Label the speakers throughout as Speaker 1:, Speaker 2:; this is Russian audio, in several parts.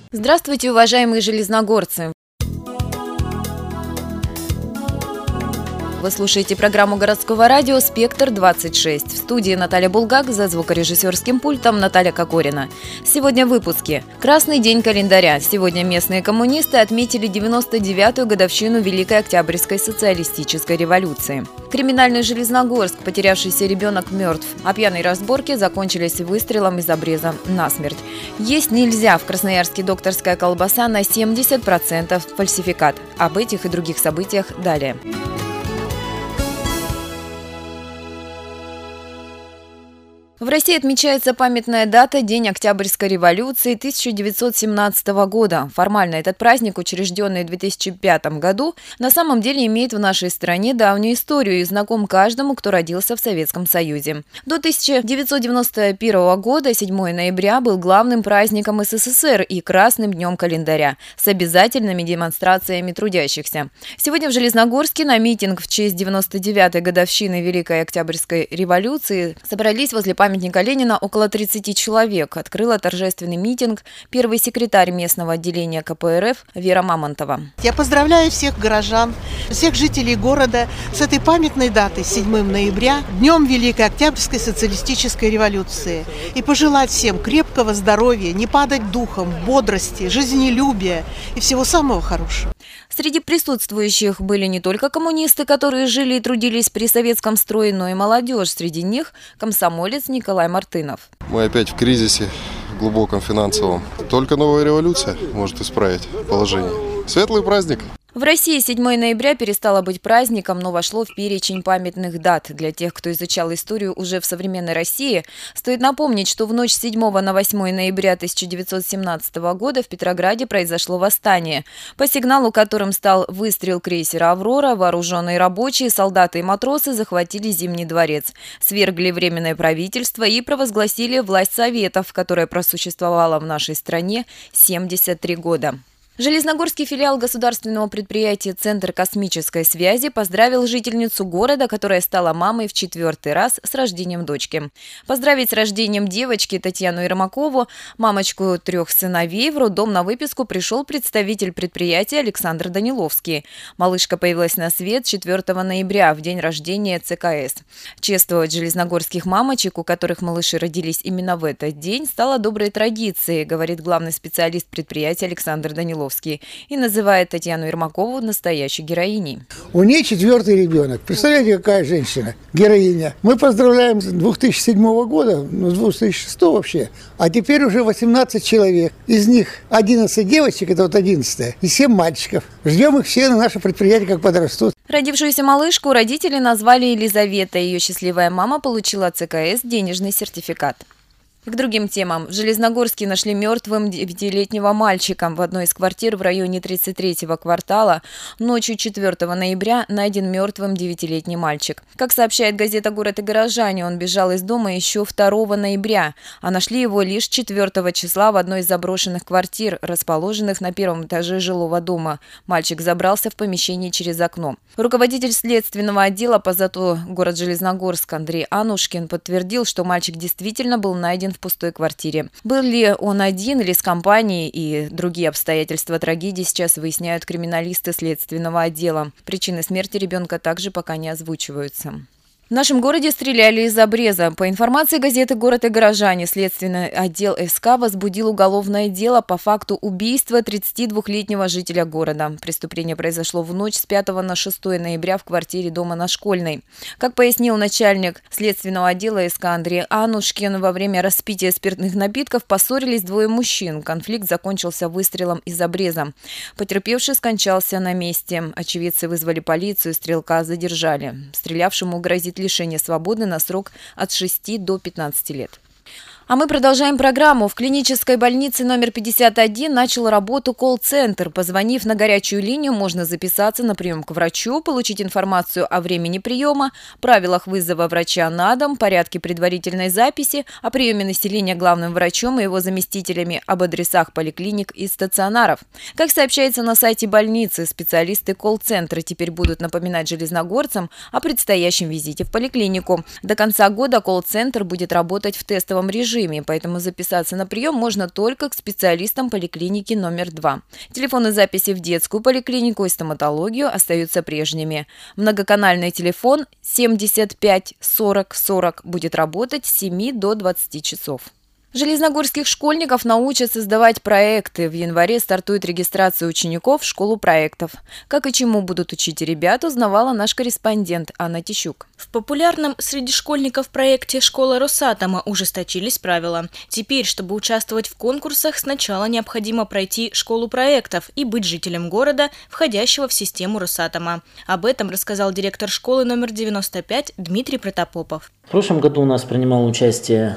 Speaker 1: Здравствуйте, уважаемые железногорцы! Вы слушаете программу городского радио «Спектр-26». В студии Наталья Булгак, за звукорежиссерским пультом Наталья Кокорина. Сегодня в выпуске. Красный день календаря. Сегодня местные коммунисты отметили 99-ю годовщину Великой Октябрьской социалистической революции. Криминальный Железногорск, потерявшийся ребенок мертв. А пьяные разборки закончились выстрелом из обреза насмерть. Есть нельзя. В Красноярске докторская колбаса на 70% фальсификат. Об этих и других событиях далее. В России отмечается памятная дата – День Октябрьской революции 1917 года. Формально этот праздник, учрежденный в 2005 году, на самом деле имеет в нашей стране давнюю историю и знаком каждому, кто родился в Советском Союзе. До 1991 года 7 ноября был главным праздником СССР и красным днем календаря с обязательными демонстрациями трудящихся. Сегодня в Железногорске на митинг в честь 99-й годовщины Великой Октябрьской революции собрались возле памятника Ленина около 30 человек. Открыла торжественный митинг первый секретарь местного отделения КПРФ Вера Мамонтова.
Speaker 2: Я поздравляю всех горожан, всех жителей города с этой памятной датой, 7 ноября, Днем Великой Октябрьской социалистической революции. И пожелать всем крепкого здоровья, не падать духом, бодрости, жизнелюбия и всего самого хорошего.
Speaker 1: Среди присутствующих были не только коммунисты, которые жили и трудились при советском строе, но и молодежь. Среди них комсомолец Николай Мартынов.
Speaker 3: Мы опять в кризисе глубоком финансовом. Только новая революция может исправить положение. Светлый праздник!
Speaker 1: В России 7 ноября перестало быть праздником, но вошло в перечень памятных дат. Для тех, кто изучал историю уже в современной России, стоит напомнить, что в ночь с 7 на 8 ноября 1917 года в Петрограде произошло восстание, по сигналу которым стал выстрел крейсера «Аврора». Вооруженные рабочие, солдаты и матросы захватили Зимний дворец, свергли Временное правительство и провозгласили власть Советов, которая просуществовала в нашей стране 73 года. Железногорский филиал государственного предприятия «Центр космической связи» поздравил жительницу города, которая стала мамой в 4-й раз с рождением дочки. Поздравить с рождением девочки Татьяну Ермакову, мамочку 3 сыновей, в роддом на выписку пришел представитель предприятия Александр Даниловский. Малышка появилась на свет 4 ноября, в день рождения ЦКС. Чествовать железногорских мамочек, у которых малыши родились именно в этот день, стало доброй традицией, говорит главный специалист предприятия Александр Даниловский. И называет Татьяну Ермакову настоящей героиней.
Speaker 4: У нее 4-й ребенок. Представляете, какая женщина, героиня. Мы поздравляем с 2007 года, с 2006 вообще, а теперь уже 18 человек. Из них 11 девочек, это вот 11-я, и 7 мальчиков. Ждем их все на наше предприятие, как подрастут.
Speaker 1: Родившуюся малышку родители назвали Елизавета. Ее счастливая мама получила от ЦКС денежный сертификат. К другим темам. В Железногорске нашли мертвым 9-летнего мальчика. В одной из квартир в районе 33-го квартала ночью 4 ноября найден мертвым 9-летний мальчик. Как сообщает газета «Город и горожане», он бежал из дома еще 2 ноября, а нашли его лишь 4 числа в одной из заброшенных квартир, расположенных на 1-м этаже жилого дома. Мальчик забрался в помещение через окно. Руководитель следственного отдела по ЗАТО город Железногорск Андрей Анушкин подтвердил, что мальчик действительно был найден в пустой квартире. Был ли он один или с компанией, и другие обстоятельства трагедии сейчас выясняют криминалисты следственного отдела. Причины смерти ребенка также пока не озвучиваются. В нашем городе стреляли из обреза. По информации газеты «Город и горожане», следственный отдел СК возбудил уголовное дело по факту убийства 32-летнего жителя города. Преступление произошло в ночь с 5 на 6 ноября в квартире дома на Школьной. Как пояснил начальник следственного отдела СК Андрей Анушкин, во время распития спиртных напитков поссорились двое мужчин. Конфликт закончился выстрелом из обреза. Потерпевший скончался на месте. Очевидцы вызвали полицию, стрелка задержали. Стрелявшему грозит лишение свободы на срок от 6 до 15 лет. А мы продолжаем программу. В клинической больнице номер 51 начал работу колл-центр. Позвонив на горячую линию, можно записаться на прием к врачу, получить информацию о времени приема, правилах вызова врача на дом, порядке предварительной записи, о приеме населения главным врачом и его заместителями, об адресах поликлиник и стационаров. Как сообщается на сайте больницы, специалисты колл-центра теперь будут напоминать железногорцам о предстоящем визите в поликлинику. До конца года колл-центр будет работать в тестовом режиме. режиме, поэтому записаться на прием можно только к специалистам поликлиники номер 2. Телефоны записи в детскую поликлинику и стоматологию остаются прежними. Многоканальный телефон 75 40 40 будет работать с 7 до 20 часов. Железногорских школьников научат создавать проекты. В январе стартует регистрация учеников в школу проектов. Как и чему будут учить ребят, узнавала наш корреспондент Анна Тищук.
Speaker 5: В популярном среди школьников проекте «Школа Росатома» ужесточились правила. Теперь, чтобы участвовать в конкурсах, сначала необходимо пройти школу проектов и быть жителем города, входящего в систему Росатома. Об этом рассказал директор школы номер 95 Дмитрий Протопопов.
Speaker 6: В прошлом году у нас принимало участие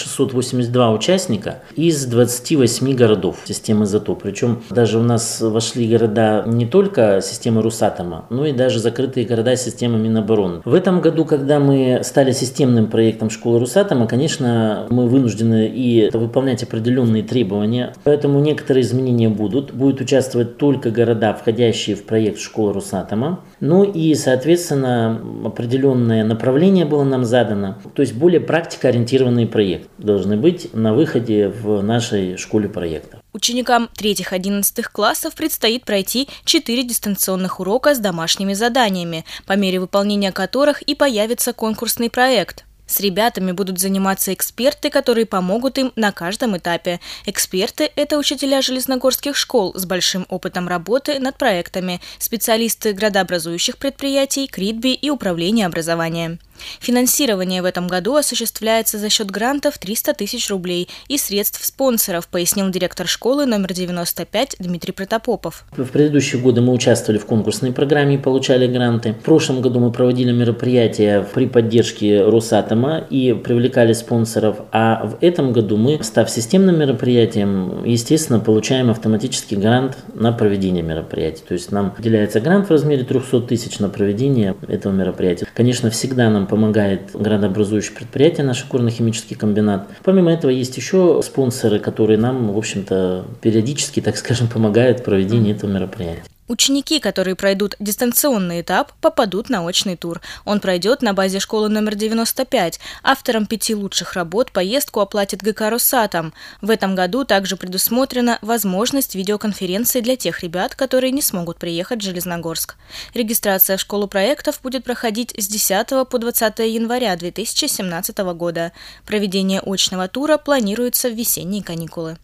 Speaker 6: 682 участника из 28 городов системы ЗАТО. Причем даже у нас вошли города не только системы Росатома, но и даже закрытые города системы Минобороны. В этом году, когда мы стали системным проектом школы Росатома, конечно, мы вынуждены и выполнять определенные требования, поэтому некоторые изменения будут. Будут участвовать только города, входящие в проект школы Росатома. Ну и, соответственно, определенное направление было нам задано. То есть более практикоориентированные проекты должны быть на выходе в нашей школе проектов.
Speaker 5: Ученикам 3-11 классов предстоит пройти 4 дистанционных урока с домашними заданиями, по мере выполнения которых и появится конкурсный проект. С ребятами будут заниматься эксперты, которые помогут им на каждом этапе. Эксперты – это учителя железногорских школ с большим опытом работы над проектами, специалисты градообразующих предприятий, КРИТБИ и управления образования. Финансирование в этом году осуществляется за счет грантов 300 тысяч рублей и средств спонсоров, пояснил директор школы номер 95 Дмитрий Протопопов.
Speaker 6: В предыдущие годы мы участвовали в конкурсной программе и получали гранты. В прошлом году мы проводили мероприятия при поддержке Росатома и привлекали спонсоров. А в этом году мы, став системным мероприятием, естественно, получаем автоматический грант на проведение мероприятий. То есть нам выделяется грант в размере 300 тысяч на проведение этого мероприятия. Конечно, всегда нам помогает градообразующее предприятие, наш горно-химический комбинат. Помимо этого есть еще спонсоры, которые нам, в общем-то, периодически, так скажем, помогают в проведении этого мероприятия.
Speaker 5: Ученики, которые пройдут дистанционный этап, попадут на очный тур. Он пройдет на базе школы номер 95. Авторам 5 лучших работ поездку оплатит ГК «Росатом». В этом году также предусмотрена возможность видеоконференции для тех ребят, которые не смогут приехать в Железногорск. Регистрация в школу проектов будет проходить с 10 по 20 января 2017 года. Проведение очного тура планируется в весенние каникулы.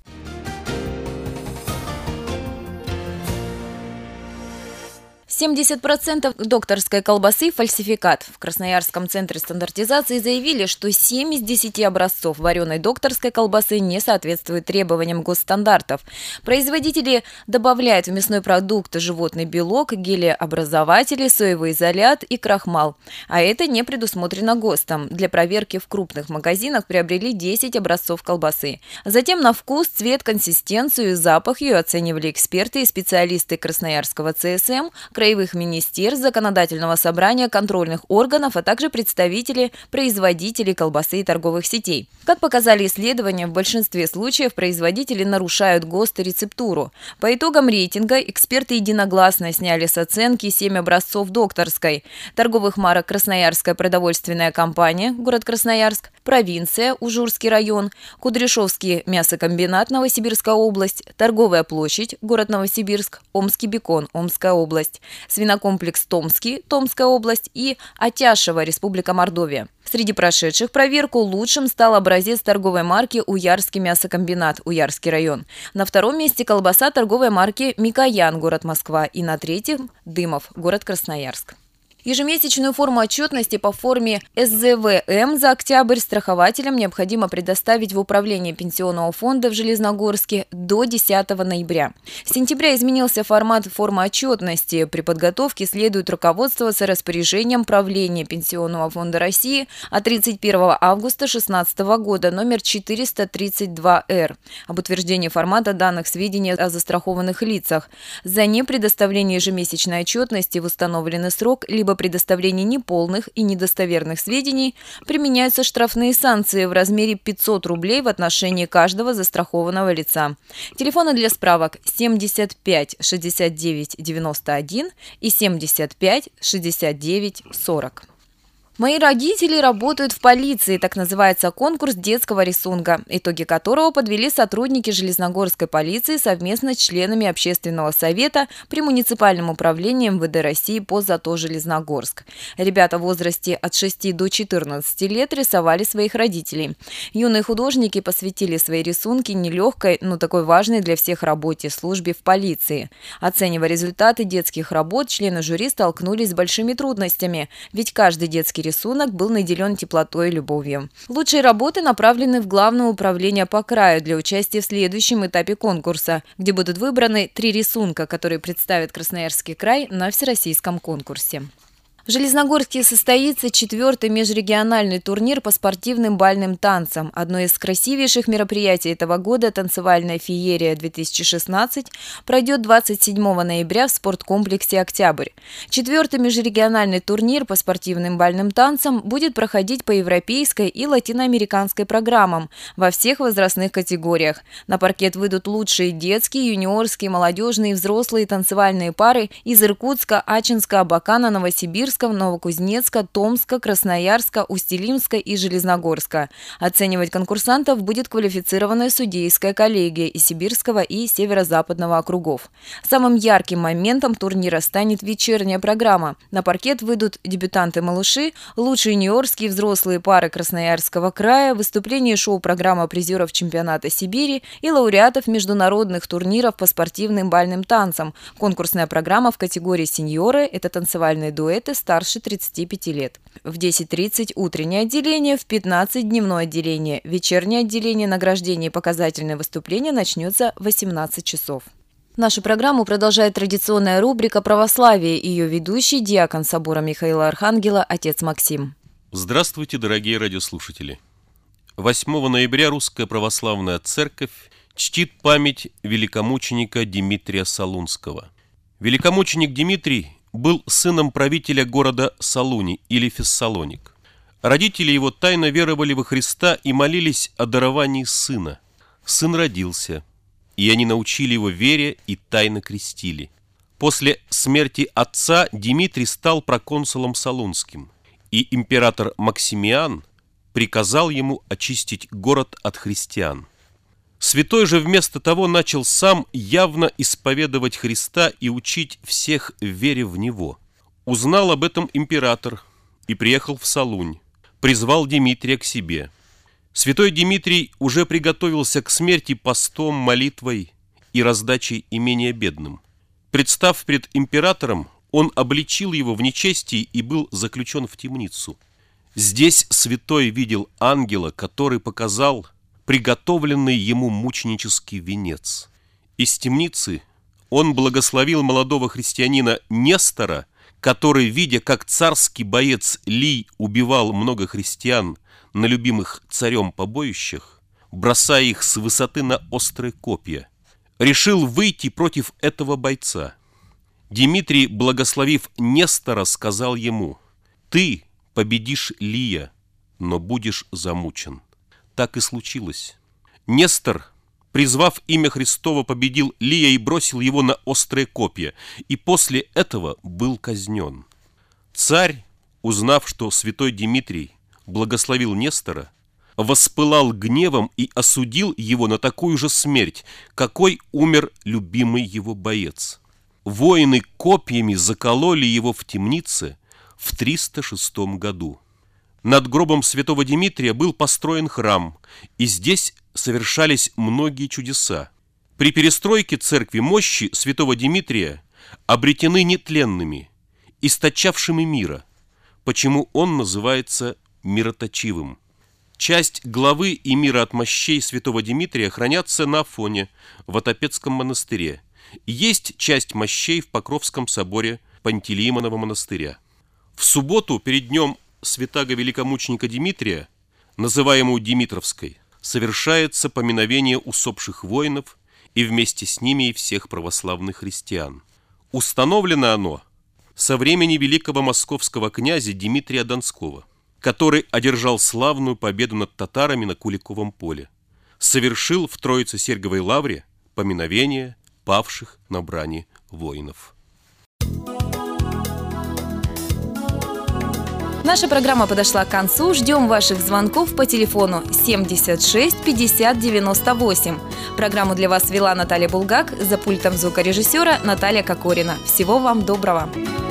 Speaker 1: 70% докторской колбасы – фальсификат. В Красноярском центре стандартизации заявили, что 7 из 10 образцов вареной докторской колбасы не соответствуют требованиям госстандартов. Производители добавляют в мясной продукт животный белок, гелеобразователи, соевый изолят и крахмал. А это не предусмотрено ГОСТом. Для проверки в крупных магазинах приобрели 10 образцов колбасы. Затем на вкус, цвет, консистенцию и запах ее оценивали эксперты и специалисты Красноярского ЦСМ, краевых министерств, законодательного собрания, контрольных органов, а также представители производителей колбасы и торговых сетей. Как показали исследования, в большинстве случаев производители нарушают ГОСТ и рецептуру. По итогам рейтинга эксперты единогласно сняли с оценки 7 образцов докторской. Торговых марок «Красноярская продовольственная компания», город Красноярск, «Провинция», Ужурский район, «Кудряшовский мясокомбинат», Новосибирская область, «Торговая площадь», город Новосибирск, «Омский бекон», Омская область, свинокомплекс «Томский», Томская область и Атяшево, Республика Мордовия. Среди прошедших проверку лучшим стал образец торговой марки «Уярский мясокомбинат», Уярский район. На втором месте колбаса торговой марки «Микоян», город Москва, и на третьем – Дымов, город Красноярск. Ежемесячную форму отчетности по форме СЗВМ за октябрь страхователям необходимо предоставить в Управление Пенсионного фонда в Железногорске до 10 ноября. С сентября изменился формат формы отчетности. При подготовке следует руководствоваться распоряжением Правления Пенсионного фонда России от 31 августа 2016 года номер 432-Р об утверждении формата данных сведений о застрахованных лицах. За непредоставление ежемесячной отчетности в установленный срок либо предоставление неполных и недостоверных сведений применяются штрафные санкции в размере 500 рублей в отношении каждого застрахованного лица. Телефоны для справок 75 69 91 и 75 69 40. Мои родители работают в полиции, так называется конкурс детского рисунка, итоги которого подвели сотрудники Железногорской полиции совместно с членами общественного совета при муниципальном управлении МВД России по ЗАТО Железногорск. Ребята в возрасте от 6 до 14 лет рисовали своих родителей. Юные художники посвятили свои рисунки нелегкой, но такой важной для всех работе – службе в полиции. Оценивая результаты детских работ, члены жюри столкнулись с большими трудностями, ведь каждый детский рисунок был наделен теплотой и любовью. Лучшие работы направлены в Главное управление по краю для участия в следующем этапе конкурса, где будут выбраны 3 рисунка, которые представят Красноярский край на всероссийском конкурсе. В Железногорске состоится 4-й межрегиональный турнир по спортивным бальным танцам. Одно из красивейших мероприятий этого года «Танцевальная феерия-2016» пройдет 27 ноября в спорткомплексе «Октябрь». 4-й межрегиональный турнир по спортивным бальным танцам будет проходить по европейской и латиноамериканской программам во всех возрастных категориях. На паркет выйдут лучшие детские, юниорские, молодежные и взрослые танцевальные пары из Иркутска, Ачинска, Абакана, Новосибирска, Новокузнецка, Томска, Красноярска, Усть-Илимска и Железногорска. Оценивать конкурсантов будет квалифицированная судейская коллегия из Сибирского и Северо-Западного округов. Самым ярким моментом турнира станет вечерняя программа. На паркет выйдут дебютанты-малыши, лучшие юниорские взрослые пары Красноярского края, выступления шоу-программа призеров чемпионата Сибири и лауреатов международных турниров по спортивным бальным танцам. Конкурсная программа в категории «Сеньоры» – это танцевальные дуэты старше 35 лет. В 10:30 утреннее отделение, в 15 дневное отделение. Вечернее отделение награждения и показательное выступление начнется в 18 часов. Нашу программу продолжает традиционная рубрика «Православие». Ее ведущий, диакон собора Михаила Архангела, отец Максим.
Speaker 7: Здравствуйте, дорогие радиослушатели! 8 ноября Русская Православная Церковь чтит память великомученика Димитрия Солунского. Великомученик Димитрий был сыном правителя города Солуни или Фессалоник. Родители его тайно веровали во Христа и молились о даровании сына. Сын родился, и они научили его вере и тайно крестили. После смерти отца Димитрий стал проконсулом Солунским, и император Максимиан приказал ему очистить город от христиан. Святой же вместо того начал сам явно исповедовать Христа и учить всех вере в Него. Узнал об этом император и приехал в Солунь, призвал Димитрия к себе. Святой Димитрий уже приготовился к смерти постом, молитвой и раздачей имения бедным. Представ пред императором, он обличил его в нечестии и был заключен в темницу. Здесь святой видел ангела, который показал приготовленный ему мученический венец. Из темницы он благословил молодого христианина Нестора, который, видя, как царский боец Лий убивал много христиан на любимых царем побоищах, бросая их с высоты на острые копья, решил выйти против этого бойца. Димитрий, благословив Нестора, сказал ему: «Ты победишь Лия, но будешь замучен». Так и случилось. Нестор, призвав имя Христово, победил Лия и бросил его на острые копья, и после этого был казнен. Царь, узнав, что святой Димитрий благословил Нестора, воспылал гневом и осудил его на такую же смерть, какой умер любимый его боец. Воины копьями закололи его в темнице в 306 году. Над гробом святого Димитрия был построен храм, и здесь совершались многие чудеса. При перестройке церкви мощи святого Димитрия обретены нетленными, источавшими мира, почему он называется мироточивым. Часть главы и мира от мощей святого Димитрия хранятся на Афоне в Отопецком монастыре. Есть часть мощей в Покровском соборе Пантелеимонова монастыря. В субботу перед днем святаго великомученика Димитрия, называемую Димитровской, совершается поминовение усопших воинов и вместе с ними и всех православных христиан. Установлено оно со времени великого московского князя Дмитрия Донского, который одержал славную победу над татарами на Куликовом поле, совершил в Троице-Сергиевой лавре поминовение павших на брани воинов.
Speaker 1: Наша программа подошла к концу. Ждем ваших звонков по телефону 76 50 98. Программу для вас вела Наталья Булгак, за пультом звукорежиссера Наталья Кокорина. Всего вам доброго!